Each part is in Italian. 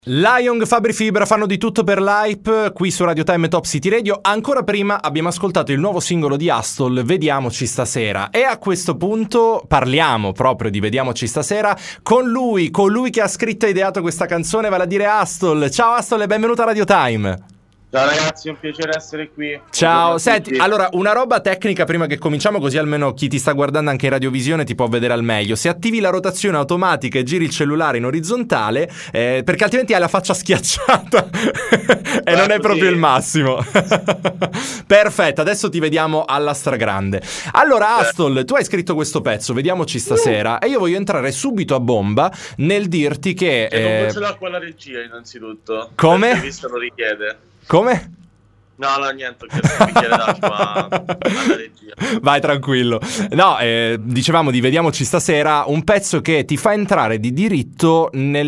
Lion, Fabri Fibra fanno di tutto per l'hype qui su Radio Time e Top City Radio. Ancora prima abbiamo ascoltato il nuovo singolo di Astol, Vediamoci stasera, e a questo punto parliamo proprio di Vediamoci stasera con lui, colui che ha scritto e ideato questa canzone, vale a dire Astol. Ciao Astol e benvenuto a Radio Time. Ciao ragazzi, è un piacere essere qui. Ciao, senti, allora una roba tecnica prima che cominciamo, così almeno chi ti sta guardando anche in radiovisione ti può vedere al meglio. Se attivi la rotazione automatica e giri il cellulare in orizzontale, perché altrimenti hai la faccia schiacciata e non è proprio il massimo. Perfetto, adesso ti vediamo alla stragrande. Allora Astol, tu hai scritto questo pezzo, Vediamoci stasera, e io voglio entrare subito a bomba nel dirti che... non ce l'ho qua la regia innanzitutto. Come? Visto lo richiede. Come? No, niente, ho chiesto un bicchiere d'acqua alla regia. Vai tranquillo. No, dicevamo di Vediamoci stasera, un pezzo che ti fa entrare di diritto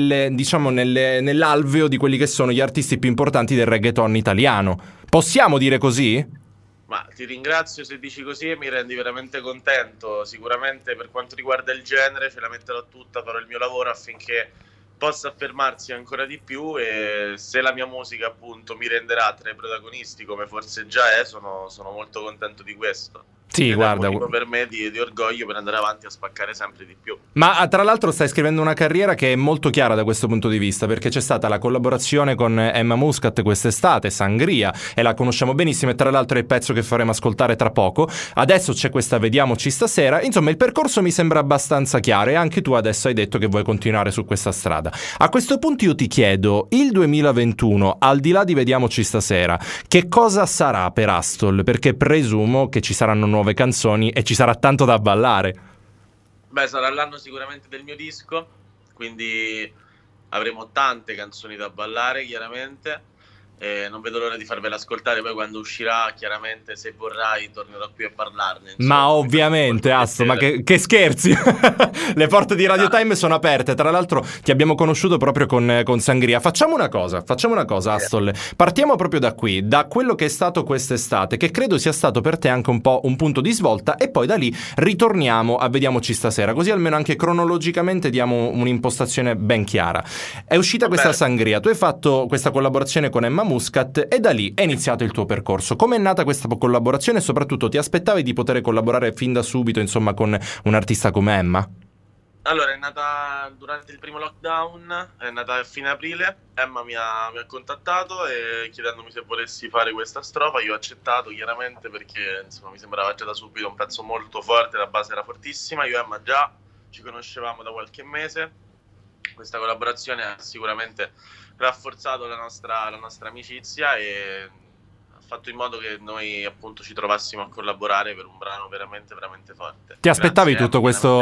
nell'alveo di quelli che sono gli artisti più importanti del reggaeton italiano. Possiamo dire così? Ma ti ringrazio se dici così e mi rendi veramente contento. Sicuramente per quanto riguarda il genere ce la metterò tutta, farò il mio lavoro affinché possa affermarsi ancora di più, e se la mia musica appunto mi renderà tra i protagonisti come forse già è, sono molto contento di questo. Sì, guarda, è un motivo per me di orgoglio per andare avanti a spaccare sempre di più. Ma tra l'altro stai scrivendo una carriera che è molto chiara da questo punto di vista, perché c'è stata la collaborazione con Emma Muscat quest'estate, Sangria, e la conosciamo benissimo, e tra l'altro è il pezzo che faremo ascoltare tra poco. Adesso c'è questa Vediamoci stasera. Insomma, il percorso mi sembra abbastanza chiaro, e anche tu adesso hai detto che vuoi continuare su questa strada. A questo punto io ti chiedo, il 2021, al di là di Vediamoci stasera, che cosa sarà per Astol? Perché presumo che ci saranno nuove canzoni e ci sarà tanto da ballare. Beh, sarà l'anno sicuramente del mio disco, quindi avremo tante canzoni da ballare chiaramente, e non vedo l'ora di farvela ascoltare. Poi quando uscirà, chiaramente, se vorrai tornerò qui a parlarne, insomma. Ma ovviamente, Asto, ma che scherzi. Le porte di Radio Time sono aperte. Tra l'altro ti abbiamo conosciuto proprio con Sangria. Facciamo una cosa, Astol. Partiamo proprio da qui, da quello che è stato quest'estate, che credo sia stato per te anche un po' un punto di svolta, e poi da lì ritorniamo a Vediamoci stasera, così almeno anche cronologicamente diamo un'impostazione ben chiara. È uscita questa Sangria, tu hai fatto questa collaborazione con Emma Muscat, e da lì è iniziato il tuo percorso. Come è nata questa collaborazione, e soprattutto ti aspettavi di poter collaborare fin da subito, insomma, con un artista come Emma? Allora, è nata durante il primo lockdown, è nata a fine aprile. Emma mi ha contattato e chiedendomi se volessi fare questa strofa. Io ho accettato chiaramente, perché insomma mi sembrava già da subito un pezzo molto forte, la base era fortissima. Io e Emma già ci conoscevamo da qualche mese. Questa collaborazione ha sicuramente rafforzato la nostra amicizia e ha fatto in modo che noi appunto ci trovassimo a collaborare per un brano veramente veramente forte. Ti aspettavi tutto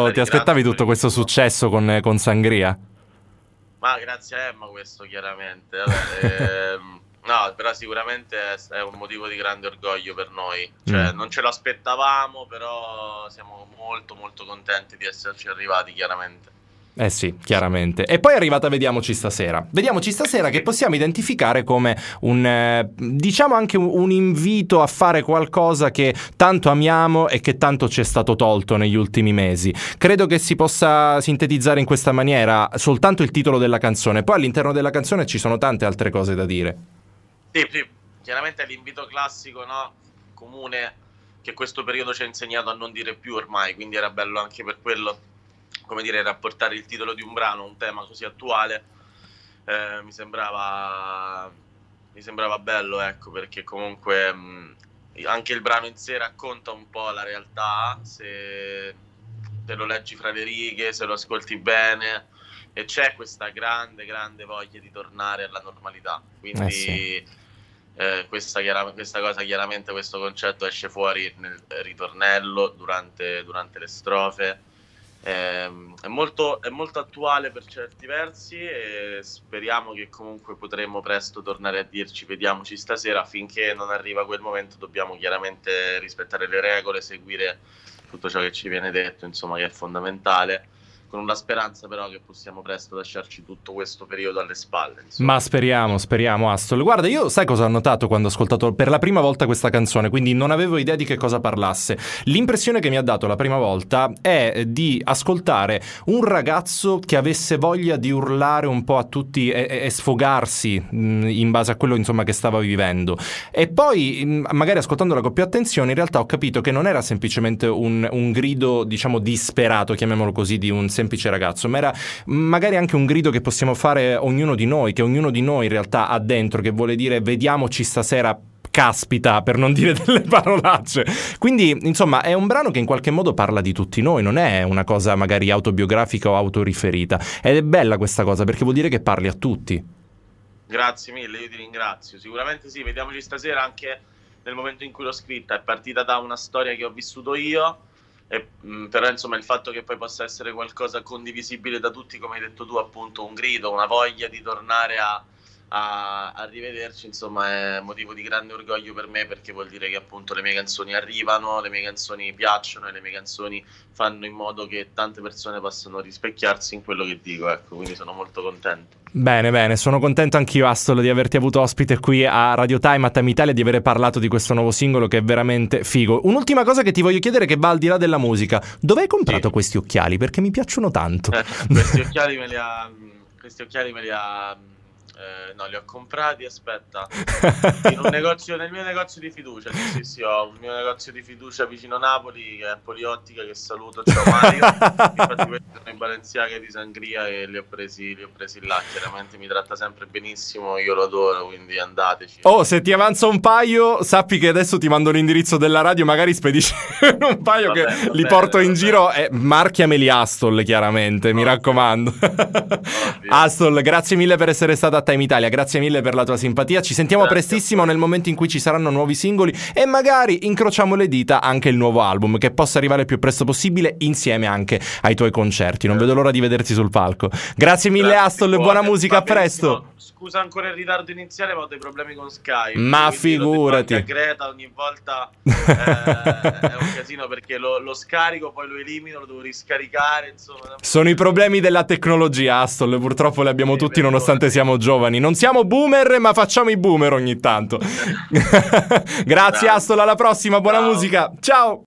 questo successo con Sangria? Ma grazie a Emma questo chiaramente. No, però sicuramente è un motivo di grande orgoglio per noi. Cioè, non ce l'aspettavamo, però siamo molto molto contenti di esserci arrivati, chiaramente. Eh sì, chiaramente. E poi è arrivata Vediamoci stasera. Vediamoci stasera, che possiamo identificare come diciamo anche un invito a fare qualcosa che tanto amiamo e che tanto ci è stato tolto negli ultimi mesi. Credo che si possa sintetizzare in questa maniera soltanto il titolo della canzone. Poi all'interno della canzone ci sono tante altre cose da dire. Sì, chiaramente è l'invito classico, no? Comune, che questo periodo ci ha insegnato a non dire più ormai, quindi era bello anche per quello, come dire, rapportare il titolo di un brano, un tema così attuale. Mi sembrava bello, ecco, perché comunque anche il brano in sé racconta un po' la realtà, se lo leggi fra le righe, se lo ascolti bene, e c'è questa grande voglia di tornare alla normalità, quindi sì. Questa cosa, chiaramente, questo concetto esce fuori nel ritornello, durante le strofe. È molto attuale per certi versi, e speriamo che comunque potremo presto tornare a dirci vediamoci stasera. Finché non arriva quel momento dobbiamo chiaramente rispettare le regole, seguire tutto ciò che ci viene detto, insomma, che è fondamentale. con una speranza però che possiamo presto lasciarci tutto questo periodo alle spalle, insomma. Ma speriamo, Astol. Guarda, io sai cosa ho notato quando ho ascoltato per la prima volta questa canzone, quindi non avevo idea di che cosa parlasse. L'impressione che mi ha dato la prima volta è di ascoltare un ragazzo che avesse voglia di urlare un po' a tutti e sfogarsi in base a quello, insomma, che stava vivendo. E poi, magari ascoltandolo con più attenzione, in realtà ho capito che non era semplicemente un grido, diciamo, disperato, chiamiamolo così, di un semplice ragazzo, ma era magari anche un grido che possiamo fare ognuno di noi, che ognuno di noi in realtà ha dentro, che vuole dire vediamoci stasera, caspita, per non dire delle parolacce. Quindi, insomma, è un brano che in qualche modo parla di tutti noi, non è una cosa magari autobiografica o autoriferita. Ed è bella questa cosa, perché vuol dire che parli a tutti. Grazie mille, io ti ringrazio. Sicuramente sì, vediamoci stasera. Anche nel momento in cui l'ho scritta è partita da una storia che ho vissuto io. Però insomma il fatto che poi possa essere qualcosa condivisibile da tutti, come hai detto tu, appunto un grido, una voglia di tornare a rivederci, insomma è motivo di grande orgoglio per me, perché vuol dire che appunto le mie canzoni arrivano, le mie canzoni piacciono e le mie canzoni fanno in modo che tante persone possano rispecchiarsi in quello che dico, ecco, quindi sono molto contento. Bene, sono contento anch'io, Astol, di averti avuto ospite qui a Radio Time, a Time Italia, di aver parlato di questo nuovo singolo che è veramente figo. Un'ultima cosa che ti voglio chiedere, che va al di là della musica: dove hai comprato questi occhiali? Perché mi piacciono tanto. Questi occhiali me li ha no, li ho comprati, aspetta, in un negozio, nel mio negozio di fiducia. Sì, ho un mio negozio di fiducia vicino Napoli, che è Poliottica, che saluto, ciao Mario. Infatti questi sono i Balenciaga di Sangria e li ho presi là. Chiaramente mi tratta sempre benissimo, io lo adoro, quindi andateci. Oh, se ti avanza un paio, sappi che adesso ti mando l'indirizzo della radio, magari spedisci un paio, va bene, porto in giro, e marchiameli Astol, chiaramente, mi raccomando. Astol, grazie mille per essere stata a Time Italia, grazie mille per la tua simpatia, ci sentiamo prestissimo nel momento in cui ci saranno nuovi singoli e magari incrociamo le dita anche il nuovo album, che possa arrivare il più presto possibile insieme anche ai tuoi concerti. Non vedo l'ora di vederti sul palco. Grazie mille Astol, buona musica, a presto. Scusa ancora il ritardo iniziale, ma ho dei problemi con Skype. Ma figurati. A Greta ogni volta è un casino, perché lo scarico, poi lo elimino, lo devo riscaricare, insomma. Sono i problemi della tecnologia, Astol, purtroppo li abbiamo tutti, nonostante siamo giovani. Non siamo boomer, ma facciamo i boomer ogni tanto. Grazie Astol, alla prossima, buona musica. Ciao.